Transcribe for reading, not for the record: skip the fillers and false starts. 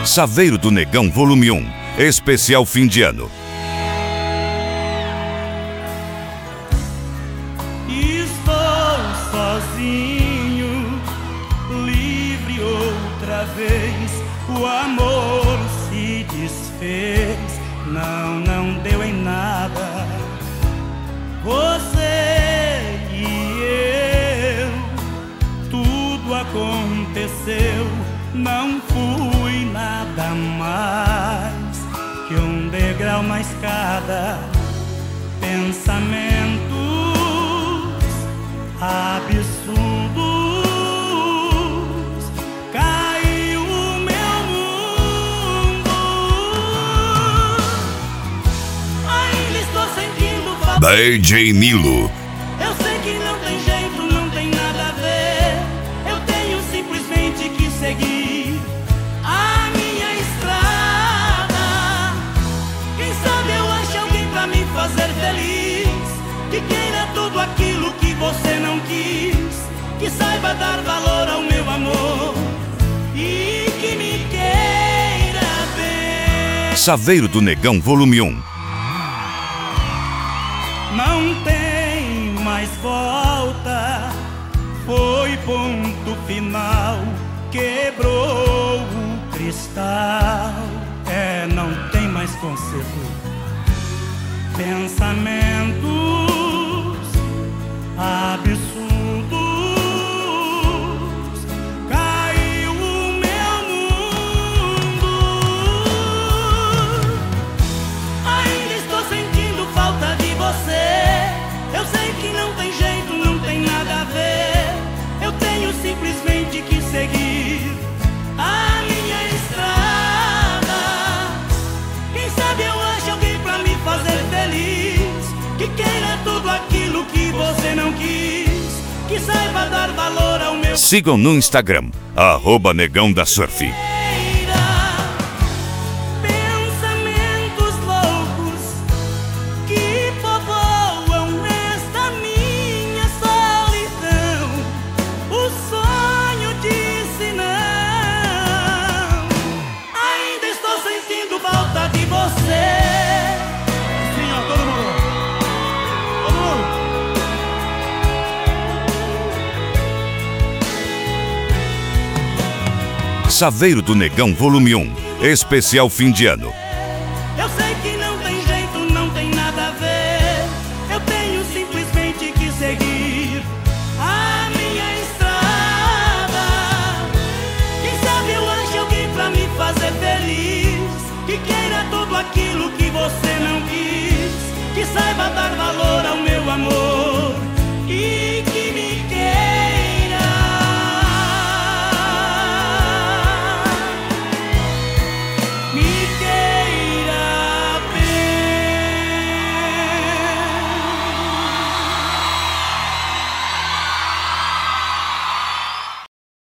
Saveiro do Negão Volume 1, especial fim de ano. Estou sozinho, livre outra vez. O amor se desfez, não deu em nada. Você e eu, tudo aconteceu. Não fui nada mais que um degrau na escada. Pensamentos absurdos, caiu o meu mundo. Ainda estou sentindo falta. DJ Nilo. Eu sei que não tem jeito, não tem nada a ver. Eu tenho simplesmente que seguir a minha estrada. Quem sabe eu acho alguém pra me fazer feliz, que queira tudo aquilo que você não quis, que saiba dar valor ao meu amor e que me queira bem. Saveiro do Negão Volume 1. Não tem mais volta, foi ponto final, quebrou o cristal. Não tem mais conserto. Pensamentos absurdos, caiu o meu mundo. Ainda estou sentindo falta de você. Eu sei que não tem jeito, não tem nada a ver. Eu tenho simplesmente que seguir a minha estrada. Quem sabe eu acho alguém pra me fazer feliz, que queira tudo aquilo que você não quis, que saiba dar valor ao meu. Sigam no Instagram, @Negão da Surf. Pensamentos loucos que povoam esta minha solidão. O sonho disse não. Ainda estou sentindo falta de você. Sim, ó, todo mundo. Todo mundo. Saveiro do Negão Volume 1, especial fim de ano.